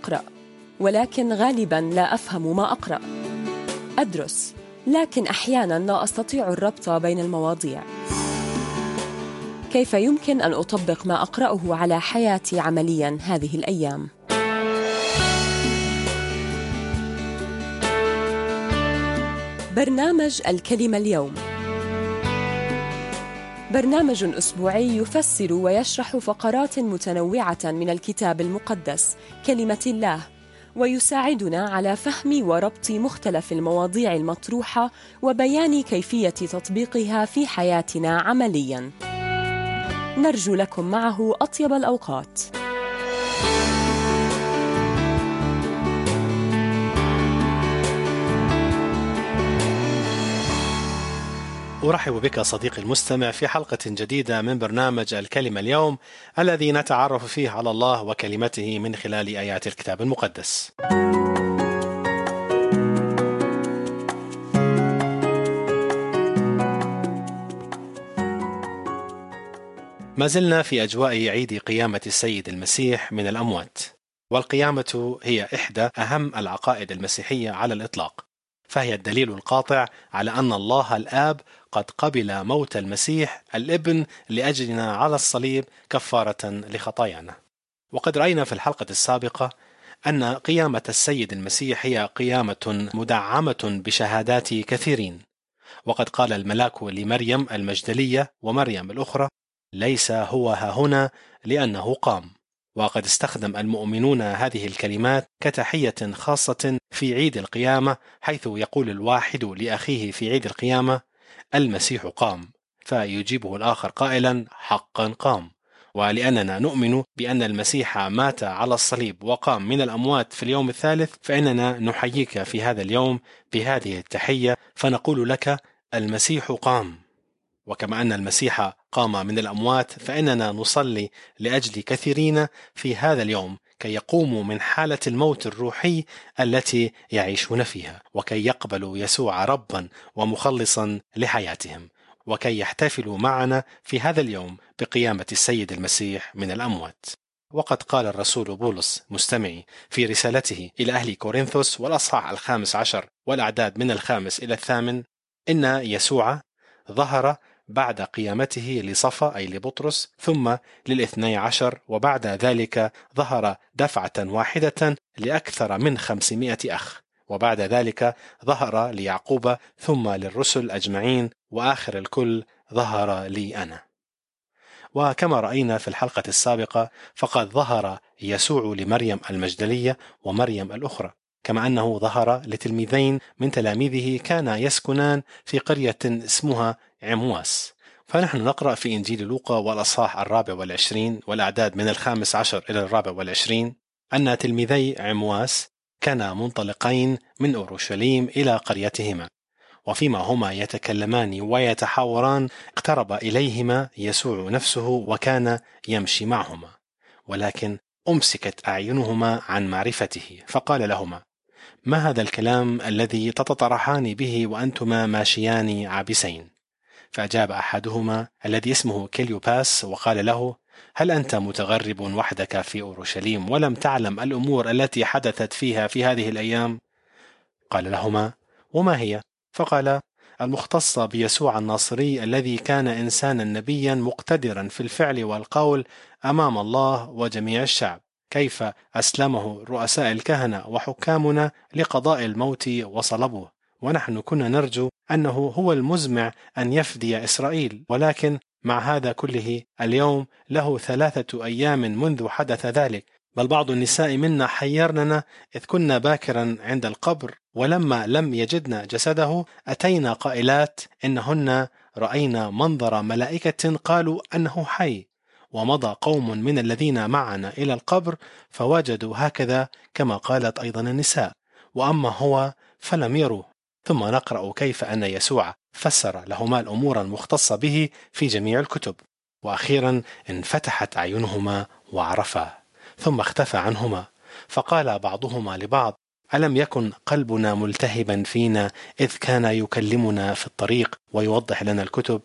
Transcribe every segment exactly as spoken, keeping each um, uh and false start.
أقرأ، ولكن غالباً لا أفهم ما أقرأ. أدرس، لكن أحياناً لا أستطيع الربط بين المواضيع. كيف يمكن أن أطبق ما أقرأه على حياتي عملياً هذه الأيام؟ برنامج الكلمة اليوم برنامج أسبوعي يفسر ويشرح فقرات متنوعة من الكتاب المقدس كلمة الله، ويساعدنا على فهم وربط مختلف المواضيع المطروحة وبيان كيفية تطبيقها في حياتنا عملياً. نرجو لكم معه أطيب الأوقات. أرحب بك صديقي المستمع في حلقة جديدة من برنامج الكلمة اليوم، الذي نتعرف فيه على الله وكلمته من خلال آيات الكتاب المقدس. ما زلنا في أجواء عيد قيامة السيد المسيح من الأموات، والقيامة هي إحدى أهم العقائد المسيحية على الإطلاق، فهي الدليل القاطع على أن الله الآب قد قبل موت المسيح الابن لأجلنا على الصليب كفارة لخطايانا. وقد رأينا في الحلقة السابقة أن قيامة السيد المسيح هي قيامة مدعمة بشهادات كثيرين، وقد قال الملاك لمريم المجدلية ومريم الأخرى: ليس هو ها هنا لأنه قام. وقد استخدم المؤمنون هذه الكلمات كتحية خاصة في عيد القيامة، حيث يقول الواحد لأخيه في عيد القيامة: المسيح قام، فيجيبه الآخر قائلا: حقا قام. ولأننا نؤمن بأن المسيح مات على الصليب وقام من الأموات في اليوم الثالث، فإننا نحييك في هذا اليوم بهذه التحية، فنقول لك: المسيح قام. وكما أن المسيح قام من الأموات، فإننا نصلي لأجل كثيرين في هذا اليوم كي يقوموا من حالة الموت الروحي التي يعيشون فيها، وكي يقبلوا يسوع ربا ومخلصا لحياتهم، وكي يحتفلوا معنا في هذا اليوم بقيامة السيد المسيح من الأموات. وقد قال الرسول بولس مستمعي في رسالته إلى أهل كورنثوس والأصحاح الخامس عشر والأعداد من الخامس إلى الثامن: إن يسوع ظهر بعد قيامته لصفا أي لبطرس، ثم للاثني عشر، وبعد ذلك ظهر دفعة واحدة لأكثر من خمسمائة أخ، وبعد ذلك ظهر ليعقوب، ثم للرسل أجمعين، وآخر الكل ظهر لي أنا. وكما رأينا في الحلقة السابقة، فقد ظهر يسوع لمريم المجدلية ومريم الأخرى، كما أنه ظهر لتلميذين من تلاميذه كان يسكنان في قرية اسمها عمواس. فنحن نقرأ في إنجيل لوقا والأصحاح الرابع والعشرين والأعداد من الخامس عشر إلى الرابع والعشرين أن تلميذي عمواس كانا منطلقين من أورشليم إلى قريتهما، وفيما هما يتكلمان ويتحاوران اقترب إليهما يسوع نفسه وكان يمشي معهما، ولكن أمسكت أعينهما عن معرفته، فقال لهما: ما هذا الكلام الذي تتطرحان به وأنتما ماشيان عابسين؟ فأجاب أحدهما الذي اسمه كليوباس وقال له: هل أنت متغرب وحدك في أورشليم ولم تعلم الأمور التي حدثت فيها في هذه الأيام؟ قال لهما: وما هي؟ فقال: المختصة بيسوع الناصري الذي كان إنسانا نبيا مقتدرا في الفعل والقول أمام الله وجميع الشعب، كيف أسلمه رؤساء الكهنة وحكامنا لقضاء الموت وصلبوه، ونحن كنا نرجو أنه هو المزمع أن يفدي إسرائيل، ولكن مع هذا كله اليوم له ثلاثة أيام منذ حدث ذلك، بل بعض النساء منا حيرننا إذ كنا باكرا عند القبر، ولما لم يجدنا جسده أتينا قائلات إنهن رأينا منظر ملائكة قالوا أنه حي. ومضى قوم من الذين معنا إلى القبر فوجدوا هكذا كما قالت أيضا النساء، وأما هو فلم يروه. ثم نقرأ كيف أن يسوع فسر لهما الأمور المختصة به في جميع الكتب، وأخيرا انفتحت أعينهما وعرفا، ثم اختفى عنهما، فقال بعضهما لبعض: ألم يكن قلبنا ملتهبا فينا إذ كان يكلمنا في الطريق ويوضح لنا الكتب؟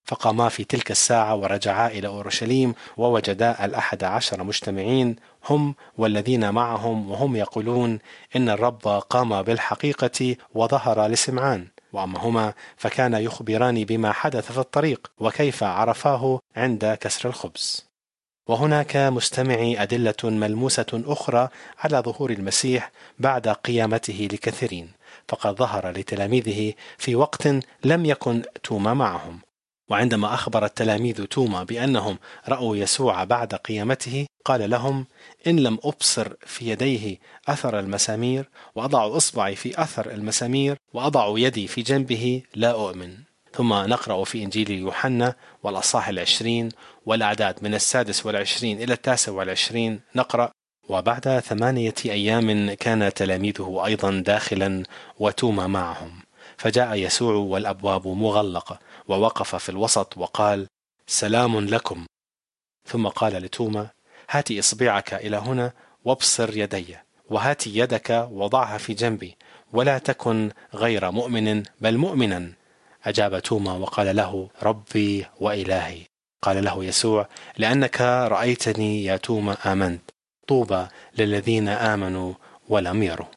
فقاما في تلك الساعة ورجعا إلى أورشليم ووجدا الأحد عشر مجتمعين هم والذين معهم، وهم يقولون إن الرب قام بالحقيقة وظهر لسمعان. وأما هما فكان يخبران بما حدث في الطريق وكيف عرفاه عند كسر الخبز. وهناك مستمعي أدلة ملموسة أخرى على ظهور المسيح بعد قيامته لكثيرين، فقد ظهر لتلاميذه في وقت لم يكن توما معهم. وعندما أخبر التلاميذ توما بأنهم رأوا يسوع بعد قيامته قال لهم: إن لم أبصر في يديه أثر المسامير وأضع إصبعي في أثر المسامير وأضع يدي في جنبه لا أؤمن. ثم نقرأ في إنجيل يوحنا والأصحاح العشرين والأعداد من السادس والعشرين إلى التاسع والعشرين، نقرأ: وبعد ثمانية أيام كان تلاميذه أيضا داخلا وتوما معهم، فجاء يسوع والأبواب مغلقة ووقف في الوسط وقال: سلام لكم. ثم قال لتوما: هات إصبعك إلى هنا وابصر يدي، وهات يدك وضعها في جنبي، ولا تكن غير مؤمن بل مؤمنا. أجاب توما وقال له: ربي وإلهي. قال له يسوع: لأنك رأيتني يا توما آمنت، طوبى للذين آمنوا ولم يروا.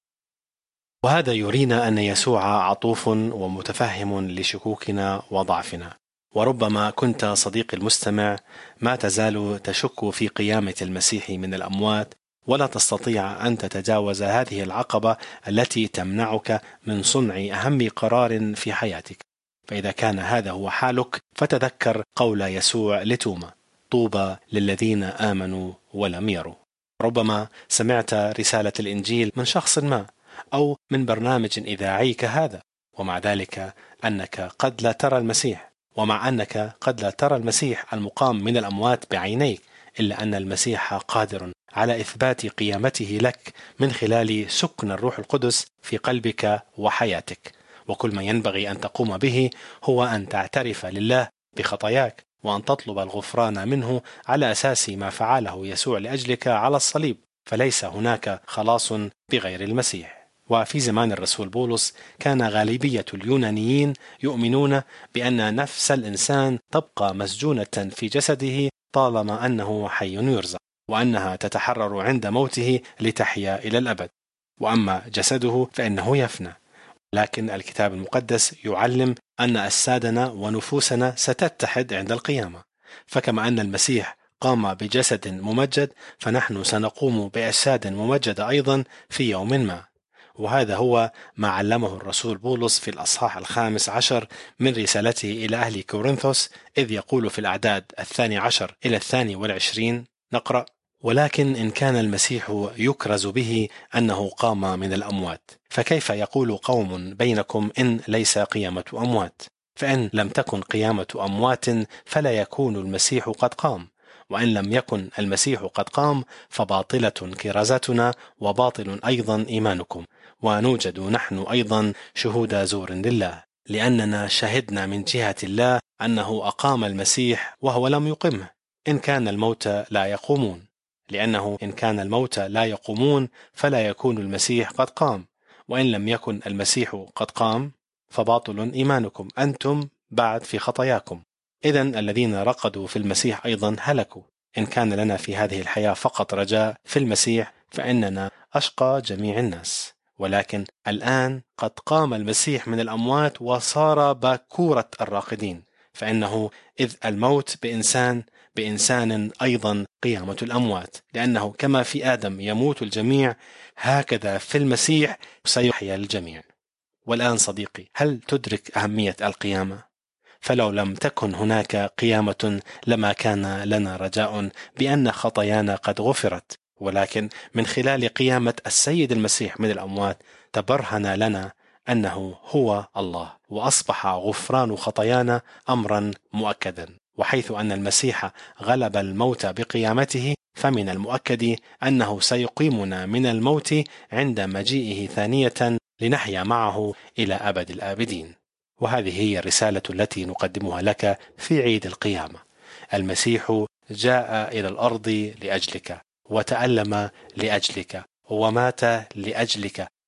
وهذا يرينا أن يسوع عطوف ومتفهم لشكوكنا وضعفنا. وربما كنت صديقي المستمع ما تزال تشك في قيامة المسيح من الأموات، ولا تستطيع أن تتجاوز هذه العقبة التي تمنعك من صنع أهم قرار في حياتك. فإذا كان هذا هو حالك فتذكر قول يسوع لتوما: طوبى للذين آمنوا ولم يروا. ربما سمعت رسالة الإنجيل من شخص ما أو من برنامج إذاعي كهذا، ومع ذلك أنك قد لا ترى المسيح، ومع أنك قد لا ترى المسيح المقام من الأموات بعينيك، إلا أن المسيح قادر على إثبات قيامته لك من خلال سكن الروح القدس في قلبك وحياتك. وكل ما ينبغي أن تقوم به هو أن تعترف لله بخطاياك وأن تطلب الغفران منه على أساس ما فعله يسوع لأجلك على الصليب، فليس هناك خلاص بغير المسيح. وفي زمان الرسول بولس كان غالبية اليونانيين يؤمنون بأن نفس الإنسان تبقى مسجونة في جسده طالما أنه حي يرزق، وأنها تتحرر عند موته لتحيا إلى الأبد، وأما جسده فإنه يفنى. لكن الكتاب المقدس يعلم أن أجسادنا ونفوسنا ستتحد عند القيامة، فكما أن المسيح قام بجسد ممجد فنحن سنقوم بأجساد ممجدة أيضا في يوم ما. وهذا هو ما علمه الرسول بولس في الأصحاح الخامس عشر من رسالته إلى أهل كورنثوس، إذ يقول في الأعداد الثاني عشر إلى الثاني والعشرين، نقرأ: ولكن إن كان المسيح يكرز به أنه قام من الأموات، فكيف يقول قوم بينكم إن ليس قيامة أموات؟ فإن لم تكن قيامة أموات فلا يكون المسيح قد قام، وإن لم يكن المسيح قد قام فباطلة كرازتنا وباطل أيضا إيمانكم، ونوجد نحن أيضا شهود زور لله، لأننا شهدنا من جهة الله أنه أقام المسيح وهو لم يقمه. إن كان الموت لا يقومون، لأنه إن كان الموت لا يقومون فلا يكون المسيح قد قام، وإن لم يكن المسيح قد قام فباطل إيمانكم، أنتم بعد في خطاياكم. إذن الذين رقدوا في المسيح أيضا هلكوا. إن كان لنا في هذه الحياة فقط رجاء في المسيح فإننا أشقى جميع الناس، ولكن الآن قد قام المسيح من الأموات وصار باكورة الراقدين، فإنه إذ الموت بإنسان بإنسان أيضا قيامة الأموات، لأنه كما في آدم يموت الجميع هكذا في المسيح سيحيا الجميع. والآن صديقي، هل تدرك أهمية القيامة؟ فلو لم تكن هناك قيامة لما كان لنا رجاء بأن خطايانا قد غفرت، ولكن من خلال قيامة السيد المسيح من الأموات تبرهن لنا أنه هو الله، وأصبح غفران خطايانا أمرا مؤكدا. وحيث أن المسيح غلب الموت بقيامته فمن المؤكد أنه سيقيمنا من الموت عند مجيئه ثانية لنحيا معه إلى أبد الآبدين. وهذه هي الرسالة التي نقدمها لك في عيد القيامة. المسيح جاء إلى الأرض لأجلك، وتألم لأجلك، ومات لأجلك،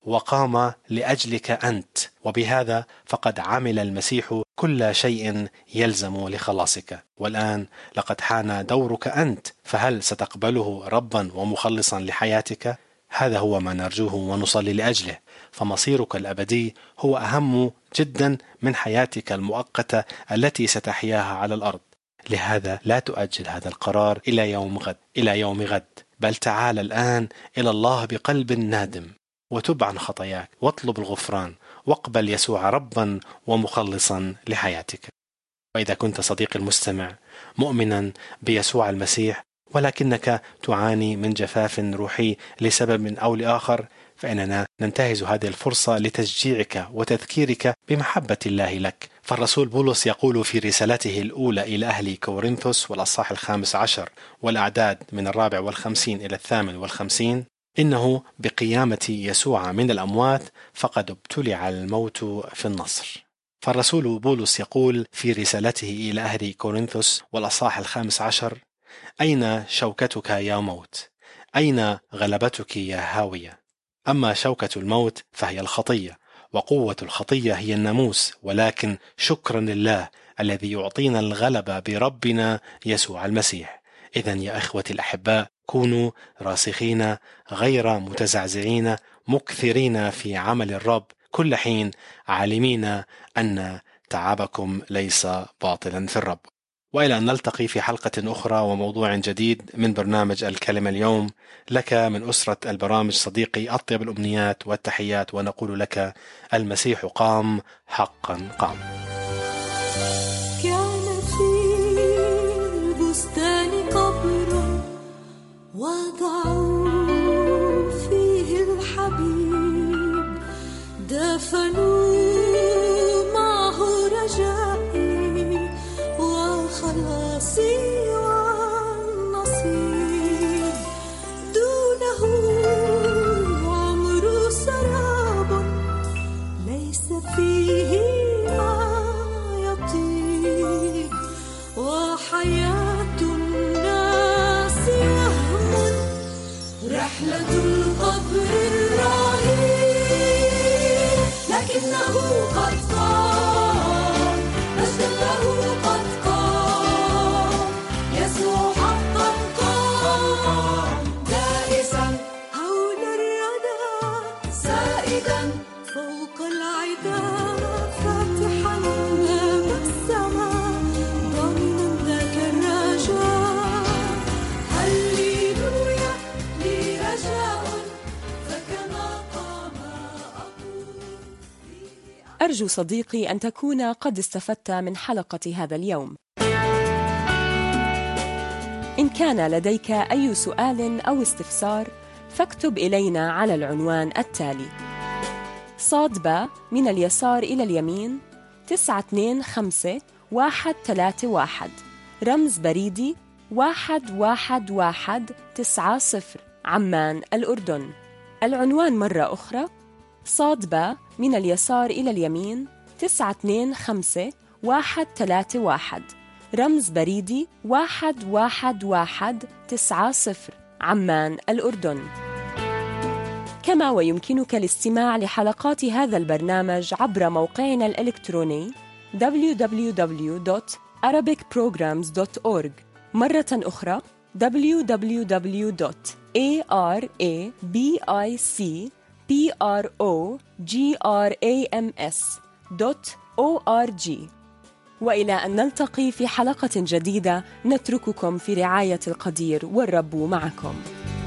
وقام لأجلك أنت، وبهذا فقد عمل المسيح كل شيء يلزم لخلاصك. والآن لقد حان دورك أنت، فهل ستقبله ربا ومخلصا لحياتك؟ هذا هو ما نرجوه ونصلي لأجله، فمصيرك الأبدي هو أهم جدا من حياتك المؤقتة التي ستحياها على الأرض. لهذا لا تؤجل هذا القرار إلى يوم غد إلى يوم غد بل تعال الآن إلى الله بقلب نادم، وتب عن خطاياك واطلب الغفران، واقبل يسوع ربا ومخلصا لحياتك. وإذا كنت صديقي المستمع مؤمنا بيسوع المسيح ولكنك تعاني من جفاف روحي لسبب أو لآخر، فإننا ننتهز هذه الفرصة لتشجيعك وتذكيرك بمحبة الله لك. فالرسول بولس يقول في رسالته الأولى إلى أهل كورنثوس والأصحاح الخامس عشر والأعداد من الرابع والخمسين إلى الثامن والخمسين: إنه بقيامة يسوع من الأموات فقد ابتلع الموت في النصر. فالرسول بولس يقول في رسالته إلى أهل كورنثوس والأصحاح الخامس عشر: أين شوكتك يا موت؟ أين غلبتك يا هاوية؟ أما شوكة الموت فهي الخطية، وقوة الخطية هي الناموس، ولكن شكرا لله الذي يعطينا الغلبة بربنا يسوع المسيح. إذن يا إخوتي الأحباء، كونوا راسخين غير متزعزعين، مكثرين في عمل الرب كل حين، عالمين أن تعبكم ليس باطلا في الرب. وإلى أن نلتقي في حلقة أخرى وموضوع جديد من برنامج الكلمة اليوم، لك من أسرة البرامج صديقي أطيب الأمنيات والتحيات، ونقول لك: المسيح قام، حقا قام. كان في البستان قبر وضعوا فيه الحبيب، دفنوا معه رجائي وخلاصي والنصيب، دونه عمر سراب ليس فيه ما يطيب، وحياة الناس وهم، رحلة القبر الرهيب، لكنه قد قام، مجدا له قد قام، يسوع حقا قام، دائسا حول الردى، سائدا فوق العدا، فاتحا باب السماء، ضامنا ذاك الرجاء. هللويا لي رجاء، فكما قام أقول. أرجو صديقي أن تكون قد استفدت من حلقة هذا اليوم. إن كان لديك أي سؤال أو استفسار فاكتب إلينا على العنوان التالي: صاد باء من اليسار إلى اليمين تسعة اثنين خمسة واحد ثلاثة واحد، رمز بريدي واحد واحد واحد تسعة صفر، عمان الأردن. العنوان مرة أخرى: صاد باء من اليسار إلى اليمين تسعة اثنين خمسة واحد ثلاثة واحد، رمز بريدي واحد واحد واحد تسعة صفر، عمان الأردن. كما ويمكنك الاستماع لحلقات هذا البرنامج عبر موقعنا الإلكتروني دبليو دبليو دبليو دوت arabic programs دوت أورج، مرة أخرى دبليو دبليو دبليو دوت arabic programs دوت أورج. وإلى أن نلتقي في حلقة جديدة، نترككم في رعاية القدير، والرب معكم.